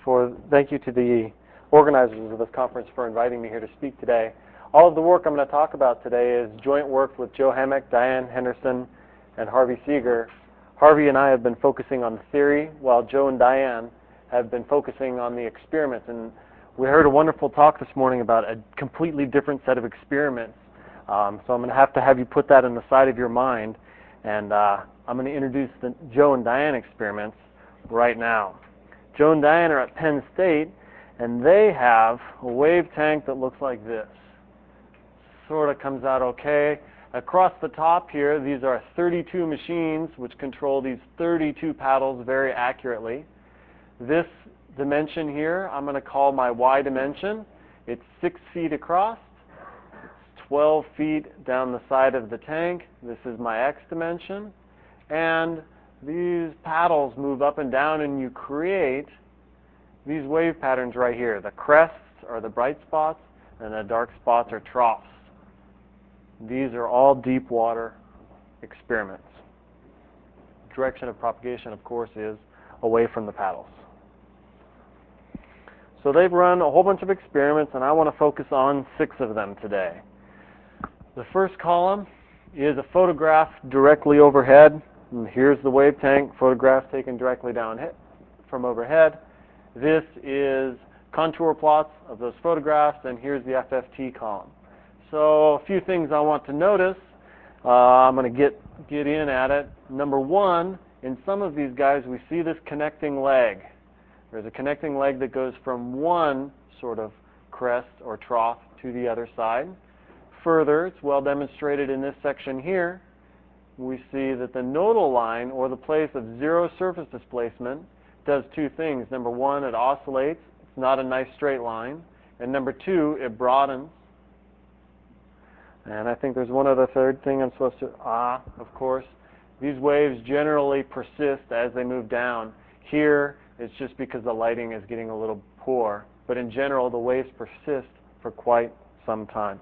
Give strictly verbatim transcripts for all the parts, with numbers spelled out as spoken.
for thank you to the organizers of this conference for inviting me here to speak today. All of the work I'm going to talk about today is joint work with Joe Hammack, Diane Henderson, and Harvey Seeger. Harvey and I have been focusing on the theory, while Joe and Diane have been focusing on the experiments. And we heard a wonderful talk this morning about a completely different set of experiments. Um, so I'm going to have to have you put that in the side of your mind. And uh, I'm going to introduce the Joe and Diane experiments right now. Joe and Diane are at Penn State, and they have a wave tank that looks like this. Sort of comes out okay. Across the top here, these are thirty-two machines which control these thirty-two paddles very accurately. This dimension here, I'm going to call my Y dimension. It's six feet across. It's twelve feet down the side of the tank. This is my X dimension. And these paddles move up and down, and you create these wave patterns right here. The crests are the bright spots, and the dark spots are troughs. These are all deep water experiments. Direction of propagation, of course, is away from the paddles. So they've run a whole bunch of experiments, and I want to focus on six of them today. The first column is a photograph directly overhead. And here's the wave tank, photograph taken directly down from overhead. This is contour plots of those photographs, and here's the F F T column. So a few things I want to notice. Uh, I'm going to get, get in at it. Number one, in some of these guys, we see this connecting leg. There's a connecting leg that goes from one sort of crest or trough to the other side. Further, it's well demonstrated in this section here. We see that the nodal line, or the place of zero surface displacement, does two things. Number one, it oscillates. It's not a nice straight line. And number two, it broadens. And I think there's one other third thing I'm supposed to, ah, of course. These waves generally persist as they move down. Here, it's just because the lighting is getting a little poor. But in general, the waves persist for quite some time.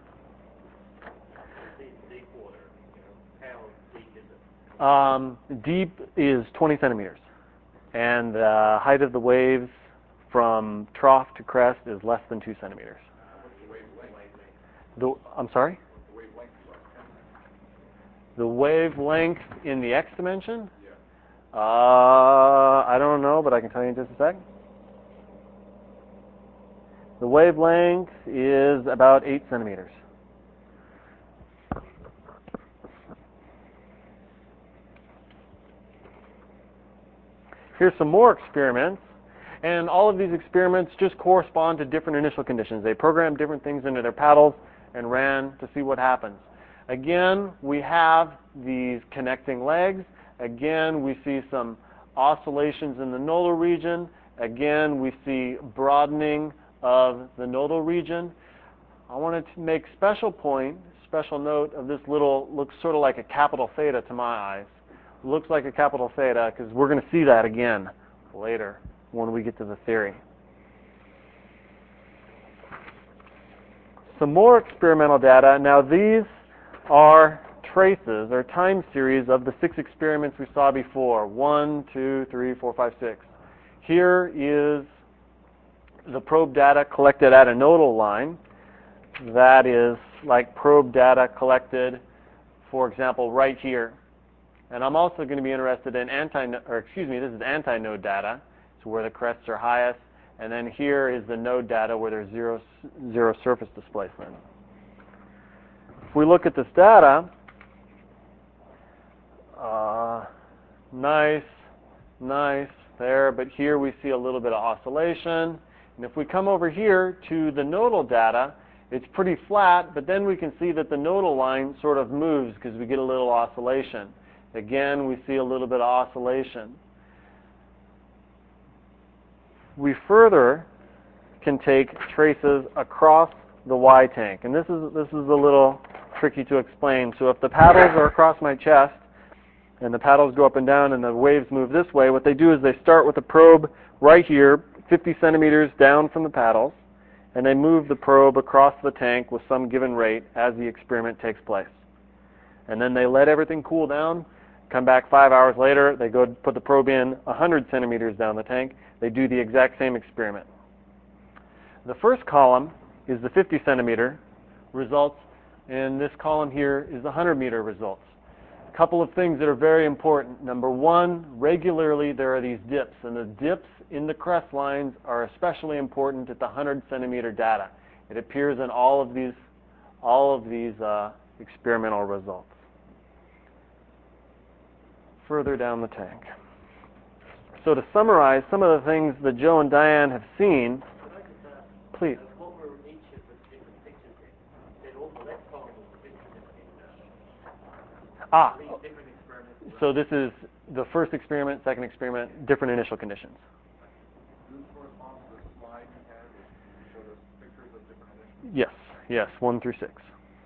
Um, deep is twenty centimeters. And the uh, height of the waves from trough to crest is less than two centimeters. The, I'm sorry? The wavelength in the X dimension? Yeah. Uh, I don't know, but I can tell you in just a sec. The wavelength is about eight centimeters. Here's some more experiments. And all of these experiments just correspond to different initial conditions. They programmed different things into their paddles and ran to see what happens. Again, we have these connecting legs. Again, we see some oscillations in the nodal region. Again, we see broadening of the nodal region. I wanted to make special point, special note of this little, looks sort of like a capital theta to my eyes. Looks like a capital theta because we're going to see that again later when we get to the theory. Some more experimental data. Now these are traces or time series of the six experiments we saw before. One, two, three, four, five, six. Here is the probe data collected at a nodal line. That is like probe data collected, for example, right here. And I'm also going to be interested in anti, or excuse me, this is anti-node data. It's where the crests are highest. And then here is the node data where there's zero, zero surface displacement. If we look at this data, uh, nice, nice there, but here we see a little bit of oscillation. And if we come over here to the nodal data, it's pretty flat, but then we can see that the nodal line sort of moves because we get a little oscillation. Again, we see a little bit of oscillation. We further can take traces across the Y tank. And this is, this is a little tricky to explain. So if the paddles are across my chest, and the paddles go up and down, and the waves move this way, what they do is they start with a probe right here, fifty centimeters down from the paddles, and they move the probe across the tank with some given rate as the experiment takes place. And then they let everything cool down, come back five hours later, they go put the probe in one hundred centimeters down the tank, they do the exact same experiment. The first column is the fifty centimeter results, and this column here is the one hundred meter results. A couple of things that are very important. Number one, regularly there are these dips, and the dips in the crest lines are especially important at the one hundred centimeter data. It appears in all of these, all of these uh, experimental results. Further down the tank. So to summarize some of the things that Joe and Diane have seen, please. What were each of the different pictures in? Said all the left column was the picture in Ah, these different experiments. so this is the first experiment, second experiment, different initial conditions. Does this correspond to the slide you had that showed us pictures of different initials? Yes, yes, one through six.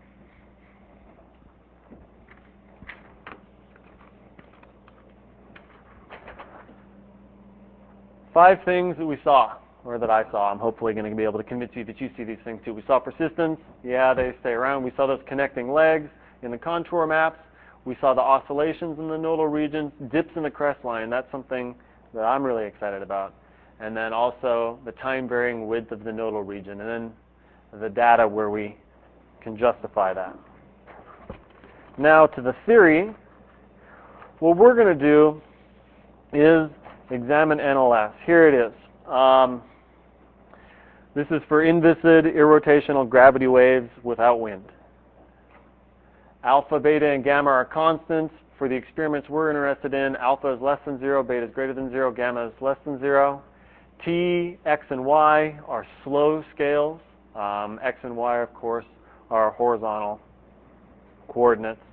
Five things that we saw, or that I saw. I'm hopefully going to be able to convince you that you see these things too. We saw persistence. Yeah, they stay around. We saw those connecting legs in the contour maps. We saw the oscillations in the nodal regions, dips in the crest line. That's something that I'm really excited about. And then also the time-varying width of the nodal region, and then the data where we can justify that. Now to the theory, what we're going to do is examine N L S. Here it is. Um, this is for inviscid irrotational gravity waves without wind. Alpha, beta, and gamma are constants. For the experiments we're interested in, alpha is less than zero, beta is greater than zero, gamma is less than zero. T, X, and Y are slow scales. Um, X and Y, of course, are horizontal coordinates.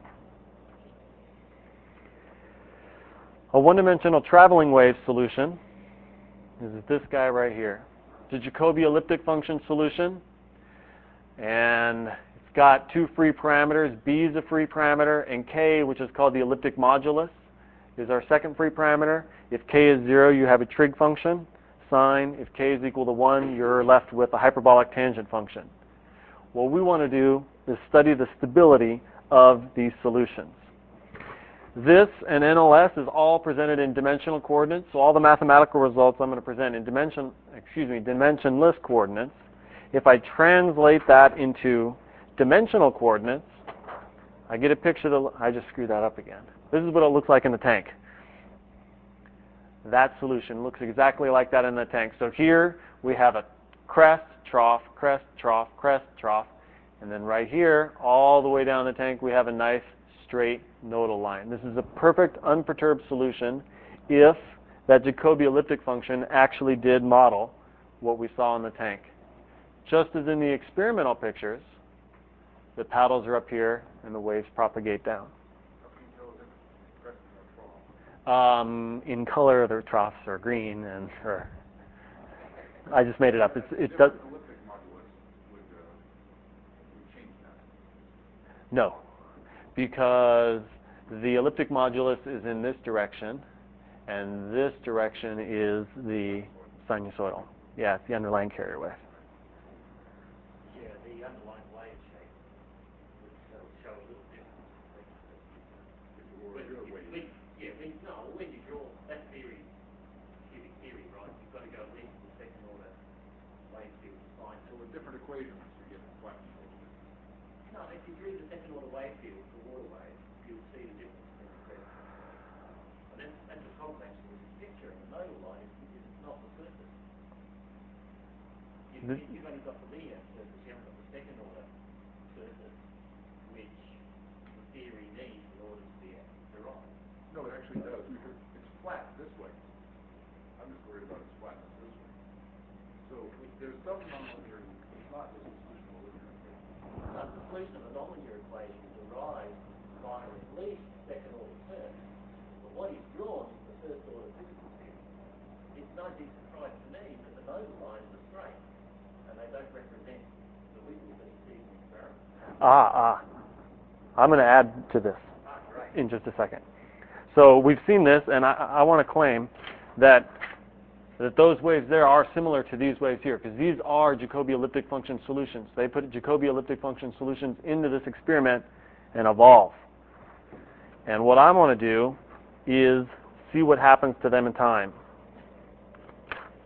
A one-dimensional traveling wave solution is this guy right here. It's a Jacobi elliptic function solution, and it's got two free parameters. B is a free parameter, and K, which is called the elliptic modulus, is our second free parameter. If K is zero, you have a trig function, sine. If K is equal to one, you're left with a hyperbolic tangent function. What we want to do is study the stability of these solutions. This and N L S is all presented in dimensional coordinates, so all the mathematical results I'm going to present in dimension, excuse me, dimensionless coordinates. If I translate that into dimensional coordinates, I get a picture that, I just screwed that up again. This is what it looks like in the tank. That solution looks exactly like that in the tank. So here we have a crest, trough, crest, trough, crest, trough, and then right here, all the way down the tank, we have a nice straight nodal line. This is a perfect unperturbed solution if that Jacobi elliptic function actually did model what we saw in the tank. Just as in the experimental pictures, the paddles are up here and the waves propagate down. Um, in color, the troughs are green, and or I just made it up. It's, it does. No, because the elliptic modulus is in this direction, and this direction is the sinusoidal. Yeah, it's the underlying carrier wave. Yeah, the underlying wave shape would show a little difference. When, when, yeah, when, no, when you draw that theory, cubic theory, right, you've got to go at least to the second order wave field sine. So with different equations, you get flat. No, if you drew the second order wave field for water waves, you'll see the difference in the crest. And that's, that's a problem actually with this picture, and the nodal line is, is not the surface. You've, This, you've only got the linear surface, you haven't got the second order surface, which the theory needs in order to be derived. No, it actually does, because it's flat this way. I'm just worried about its flatness this way. So there's some nonlinear, it's not just a solution of a linear equation. Uh, the solution of a nonlinear equation derives by at least second order terms. But what is drawn is the first order physical theory. It's no big surprise to me that the nodal lines are straight, and they don't represent the wiggle that you see in the experiment. ah, ah. I'm going to add to this Ah, great. in just a second. So we've seen this, and I, I want to claim that that those waves there are similar to these waves here, because these are Jacobi elliptic function solutions. They put Jacobi elliptic function solutions into this experiment and evolve. And what I want to do is see what happens to them in time.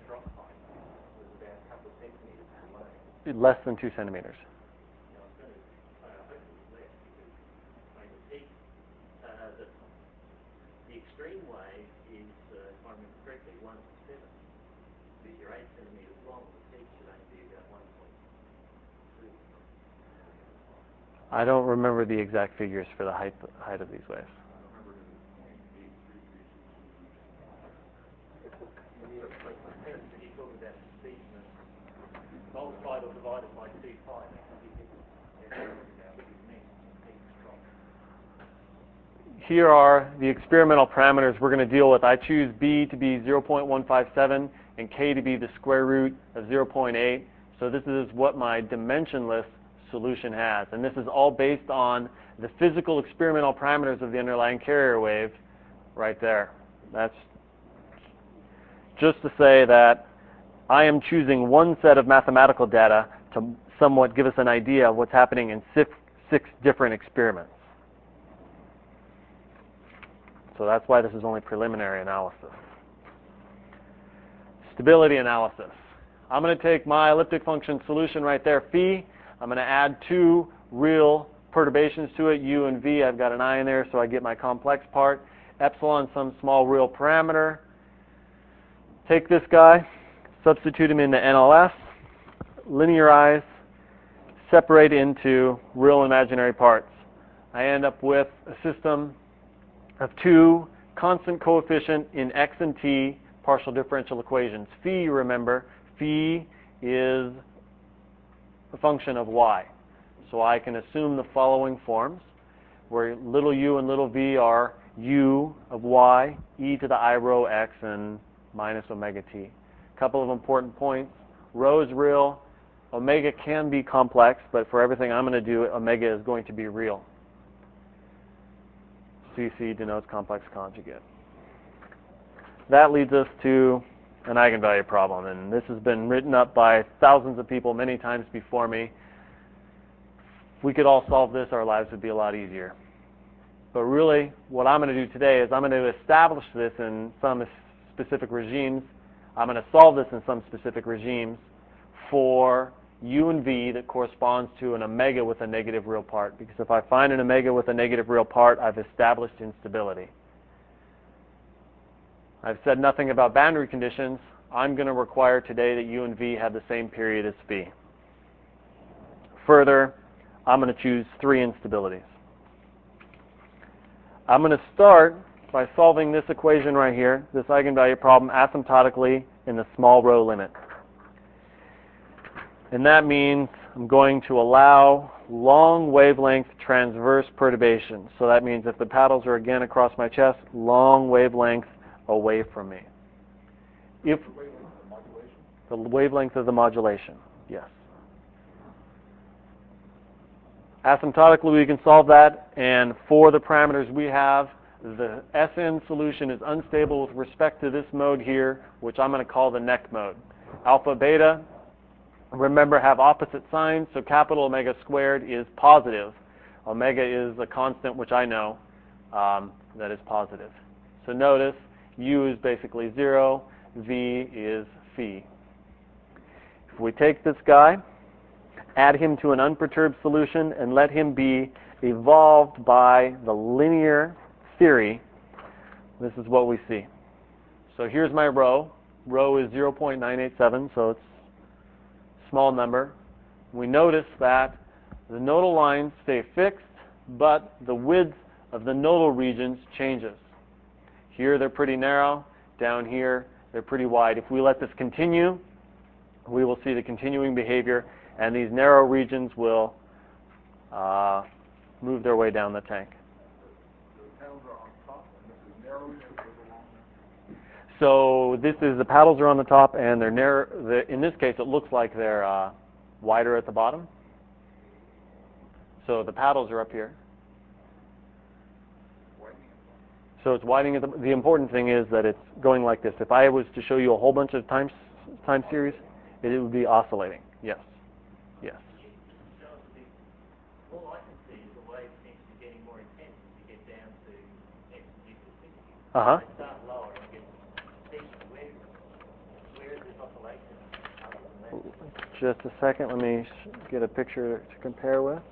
drop height was about a couple of centimetres below. Less than two centimeters. Now, I was going to say, I hope it was less because I mean, the peak, uh, the, the extreme wave is, uh, if I remember correctly, one to seven. If you're eight centimetres long, the peak should only be about one point two. I don't remember the exact figures for the height height of these waves. Multiplied or divided by two pi, that can be different. Here are the experimental parameters we're going to deal with. I choose B to be zero point one five seven and K to be the square root of zero point eight. So this is what my dimensionless solution has. And this is all based on the physical experimental parameters of the underlying carrier wave right there. That's just to say that I am choosing one set of mathematical data to somewhat give us an idea of what's happening in six, six different experiments. So that's why this is only preliminary analysis. Stability analysis. I'm going to take my elliptic function solution right there, phi. I'm going to add two real perturbations to it, u and v. I've got an I in there, so I get my complex part. Epsilon, some small real parameter. Take this guy, substitute him into N L S, linearize, separate into real imaginary parts. I end up with a system of two constant coefficient in x and t partial differential equations. Phi, you remember, phi is a function of y. So I can assume the following forms, where little u and little v are u of y, e to the I rho x, and minus omega t. A couple of important points. Rho is real. Omega can be complex, but for everything I'm going to do, omega is going to be real. C C denotes complex conjugate. That leads us to an eigenvalue problem, and this has been written up by thousands of people many times before me. If we could all solve this, our lives would be a lot easier. But really, what I'm going to do today is I'm going to establish this in some specific regimes. I'm going to solve this in some specific regimes for u and v that corresponds to an omega with a negative real part. Because if I find an omega with a negative real part, I've established instability. I've said nothing about boundary conditions. I'm going to require today that u and v have the same period as phi. Further, I'm going to choose three instabilities. I'm going to start by solving this equation right here, this eigenvalue problem, asymptotically in the small rho limit. And that means I'm going to allow long wavelength transverse perturbations. So that means if the paddles are again across my chest, long wavelength away from me. If the wavelength of the modulation, yes. Asymptotically, we can solve that, and for the parameters we have, the S N solution is unstable with respect to this mode here, which I'm going to call the neck mode. Alpha, beta, remember, have opposite signs, so capital omega squared is positive. Omega is a constant, which I know, um, that is positive. So notice, u is basically zero, v is phi. If we take this guy, add him to an unperturbed solution, and let him be evolved by the linear theory, this is what we see. So here's my rho. Rho is zero point nine eight seven, so it's a small number. We notice that the nodal lines stay fixed, but the width of the nodal regions changes. Here they're pretty narrow. Down here they're pretty wide. If we let this continue, we will see the continuing behavior, and these narrow regions will uh, move their way down the tank. The paddles are on top, and this is narrow, and it goes along there. So this is, the paddles are on the top, and they're narrow. The, in this case, it looks like they're uh, wider at the bottom. So the paddles are up here. So it's widening. At the, the important thing is that it's going like this. If I was to show you a whole bunch of time time series, it, it would be oscillating. Yes. Yes. All I can see is the wave seems to be getting more intense as you get down to x equals infinity. Uh huh. They start lower and get steeper. Where, where does oscillation other than that. Just a second. Let me get a picture to compare with.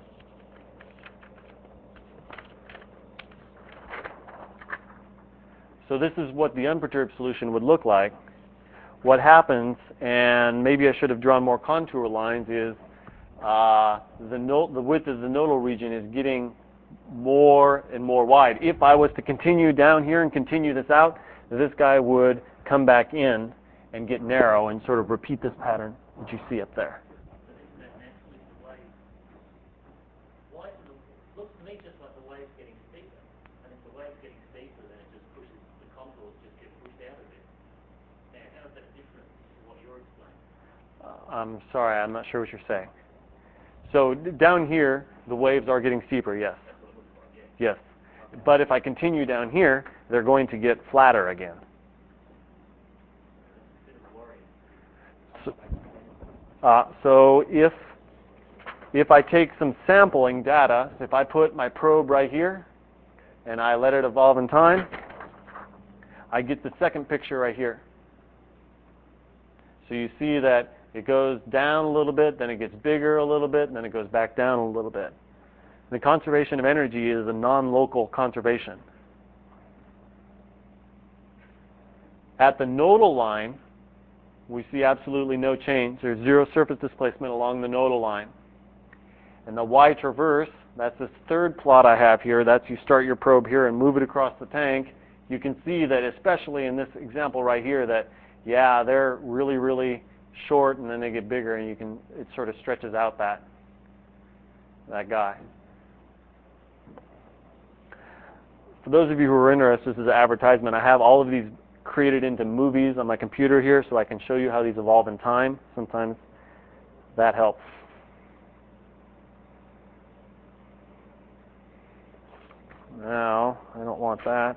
So this is what the unperturbed solution would look like. What happens, and maybe I should have drawn more contour lines, is uh, the, no the width of the nodal region is getting more and more wide. If I was to continue down here and continue this out, this guy would come back in and get narrow and sort of repeat this pattern that you see up there. But isn't that naturally the wave? Why is it, looks to me just like the wave's getting steeper. And if the wave's getting steeper, then it just pushes, the contours just get pushed out a bit. Now, how is that different to what you're explaining? Uh, I'm sorry, I'm not sure what you're saying. So d- down here, the waves are getting steeper, yes. That's what it looks like, yeah. Yes. But if I continue down here, they're going to get flatter again. It's a bit of a worry. So, uh, so if if I take some sampling data, if I put my probe right here and I let it evolve in time, I get the second picture right here. So you see that it goes down a little bit, then it gets bigger a little bit, and then it goes back down a little bit. The conservation of energy is a non-local conservation. At the nodal line, we see absolutely no change. There's zero surface displacement along the nodal line. And the Y traverse, that's this third plot I have here. That's you start your probe here and move it across the tank. You can see that, especially in this example right here, that, yeah, they're really, really short, and then they get bigger, and you can it sort of stretches out that, that guy. For those of you who are interested, this is an advertisement. I have all of these created into movies on my computer here so I can show you how these evolve in time. Sometimes that helps. Now, I don't want that.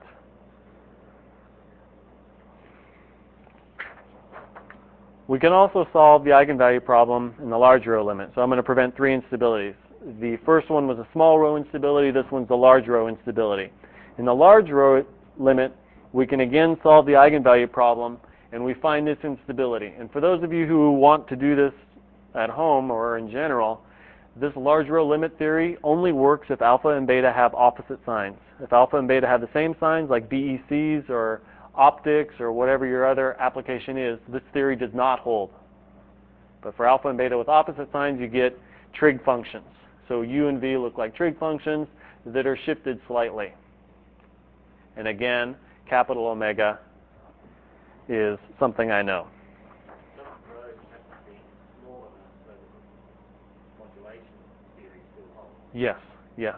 We can also solve the eigenvalue problem in the large rho limit. So I'm going to prevent three instabilities. The first one was a small rho instability. This one's the large rho instability. In the large rho limit, we can again solve the eigenvalue problem, and we find this instability. And for those of you who want to do this at home or in general, this large rho limit theory only works if alpha and beta have opposite signs. If alpha and beta have the same signs, like B E Cs or optics or whatever your other application is, this theory does not hold. But for alpha and beta with opposite signs, you get trig functions. So U and V look like trig functions that are shifted slightly. And again, capital omega is something I know. Some rows have to be small enough so that the modulation theory still holds. Yes, yes.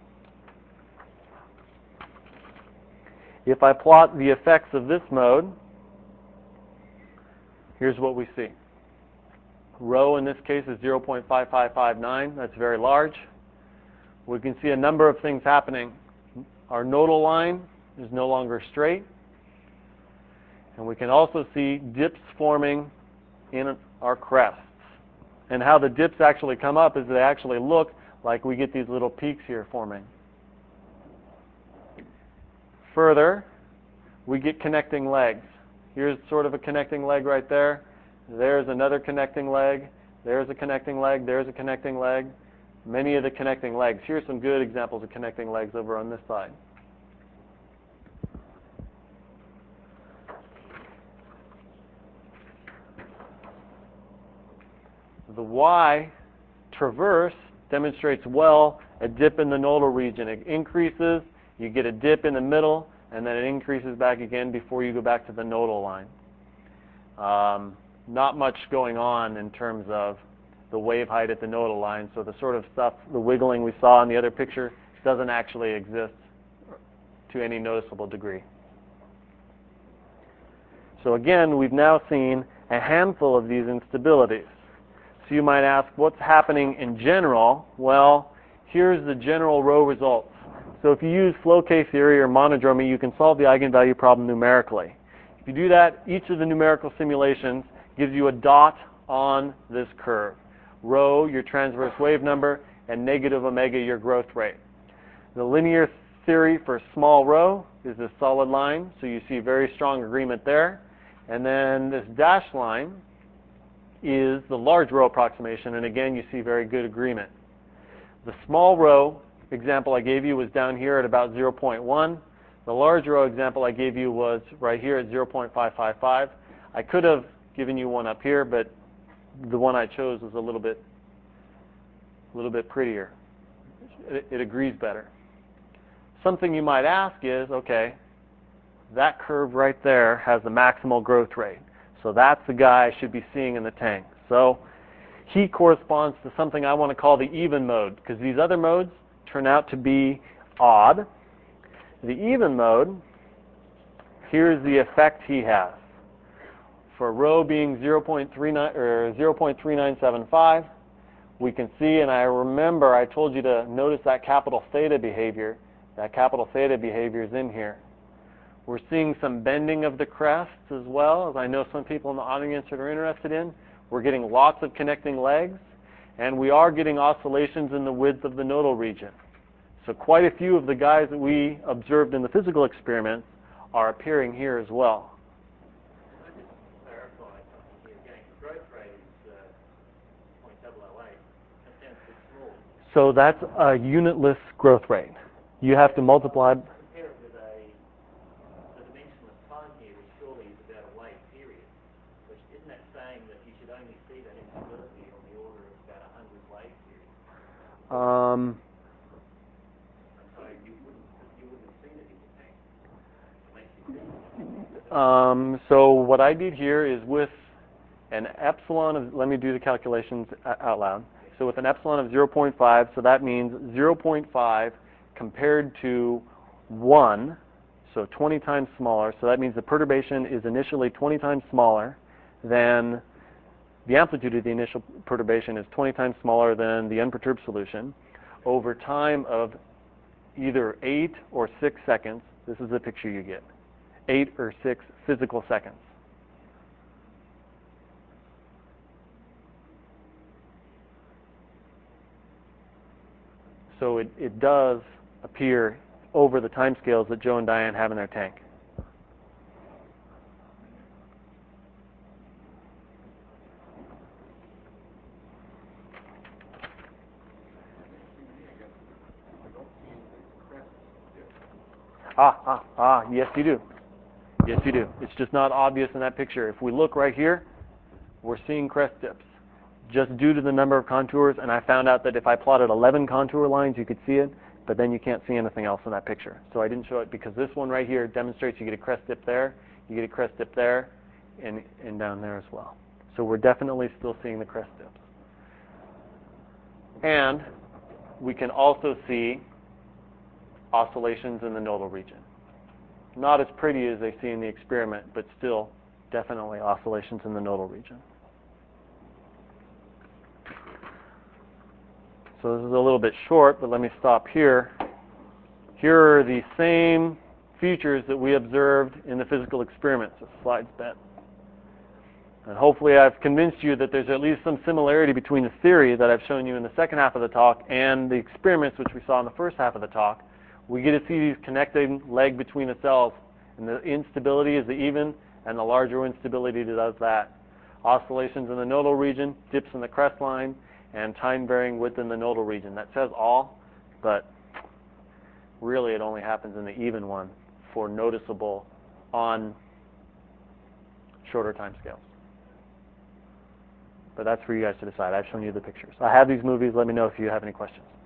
If I plot the effects of this mode, here's what we see. Rho in this case is zero point five five five nine. That's very large. We can see a number of things happening. Our nodal line is no longer straight. And we can also see dips forming in our crests. And how the dips actually come up is they actually look like we get these little peaks here forming. Further, we get connecting legs. Here's sort of a connecting leg right there. There's another connecting leg. There's a connecting leg. There's a connecting leg. Many of the connecting legs. Here's some good examples of connecting legs over on this side. The Y traverse demonstrates well a dip in the nodal region. It increases, you get a dip in the middle, and then it increases back again before you go back to the nodal line. Um, not much going on in terms of the wave height at the nodal line, so the sort of stuff, the wiggling we saw in the other picture doesn't actually exist to any noticeable degree. So again, we've now seen a handful of these instabilities. So you might ask, what's happening in general? Well, here's the general row results. So if you use flow case theory or monodromy, you can solve the eigenvalue problem numerically. If you do that, each of the numerical simulations gives you a dot on this curve. Rho, your transverse wave number, and negative omega, your growth rate. The linear theory for small rho is a solid line, so you see very strong agreement there. And then this dashed line is the large row approximation, and again, you see very good agreement. The small row example I gave you was down here at about zero point one. The large row example I gave you was right here at zero point five five five. I could have given you one up here, but the one I chose was a little bit, a little bit prettier. It, it agrees better. Something you might ask is, okay, that curve right there has the maximal growth rate. So that's the guy I should be seeing in the tank. So he corresponds to something I want to call the even mode, because these other modes turn out to be odd. The even mode, here's the effect he has. For rho being zero point three nine or zero point three nine seven five, we can see, and I remember I told you to notice that capital theta behavior. That capital theta behavior is in here. We're seeing some bending of the crests as well, as I know some people in the audience are interested in. We're getting lots of connecting legs, and we are getting oscillations in the width of the nodal region. So quite a few of the guys that we observed in the physical experiments are appearing here as well. Can I just clarify something here again? The growth rate is uh, zero point zero zero eight. That sounds a bit small. So that's a unitless growth rate. You have to multiply. Compare it with a, the dimensionless time here, which surely is about a wave period. Which isn't that saying that you should only see that instability on the order of about a hundred wave periods? Um, So you wouldn't, you wouldn't have seen it in your tank. It makes you think. um, so what I did here is with an epsilon of, let me do the calculations out loud. So with an epsilon of zero point five, so that means zero point five compared to one, so twenty times smaller. So that means the perturbation is initially twenty times smaller than the amplitude of the initial perturbation is twenty times smaller than the unperturbed solution. Over time of either eight or six seconds, this is the picture you get, eight or six physical seconds. So it, it does appear over the time scales that Joe and Diane have in their tank. Ah, ah, ah, yes you do. Yes you do. It's just not obvious in that picture. If we look right here, we're seeing crest dips just due to the number of contours, and I found out that if I plotted eleven contour lines, you could see it, but then you can't see anything else in that picture. So I didn't show it because this one right here demonstrates you get a crest dip there, you get a crest dip there, and, and down there as well. So we're definitely still seeing the crest dips. And we can also see oscillations in the nodal region. Not as pretty as they see in the experiment, but still definitely oscillations in the nodal region. So this is a little bit short, but let me stop here. Here are the same features that we observed in the physical experiments. The slide's bent. And hopefully I've convinced you that there's at least some similarity between the theory that I've shown you in the second half of the talk and the experiments which we saw in the first half of the talk. We get to see these connecting leg between the cells, and the instability is the even, and the larger instability does that. Oscillations in the nodal region, dips in the crest line, and time varying within the nodal region. That says all, but really it only happens in the even one for noticeable on shorter time scales. But that's for you guys to decide. I've shown you the pictures. I have these movies. Let me know if you have any questions.